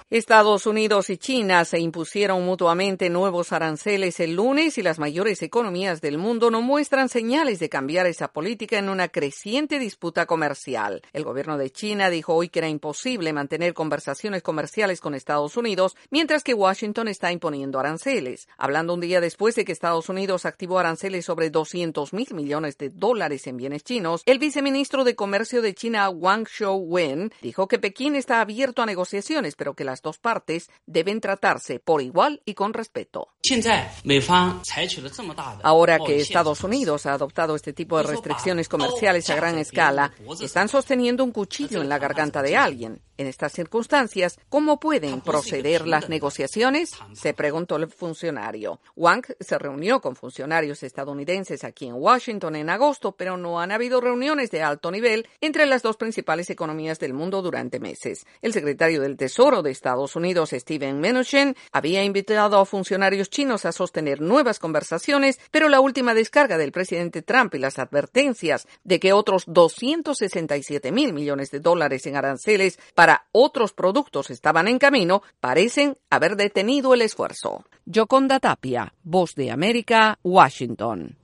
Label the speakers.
Speaker 1: Estados Unidos y China se impusieron mutuamente nuevos aranceles el lunes y las mayores economías del mundo no muestran señales de cambiar esa política en una creciente disputa comercial. El gobierno de China dijo hoy que era imposible mantener conversaciones comerciales con Estados Unidos, mientras que Washington está imponiendo aranceles. Hablando un día después de que Estados Unidos activó aranceles sobre $200,000 millones en bienes chinos, el viceministro de Comercio de China, Wang Shouwen, dijo que Pekín está abierto a negociaciones, pero que las dos partes deben tratarse por igual y con respeto. Ahora que Estados Unidos ha adoptado este tipo de restricciones comerciales a gran escala, están sosteniendo un cuchillo en la garganta de alguien. En estas circunstancias, ¿cómo pueden proceder las negociaciones?, se preguntó el funcionario. Wang se reunió con funcionarios estadounidenses aquí en Washington en agosto, pero no han habido reuniones de alto nivel entre las dos principales economías del mundo durante meses. El secretario del Tesoro de Estados Unidos, Steven Mnuchin, había invitado a funcionarios chinos a sostener nuevas conversaciones, pero la última descarga del presidente Trump y las advertencias de que otros $267,000 millones en aranceles para otros productos estaban en camino, parecen haber detenido el esfuerzo. Yoconda Tapia, Voz de América, Washington.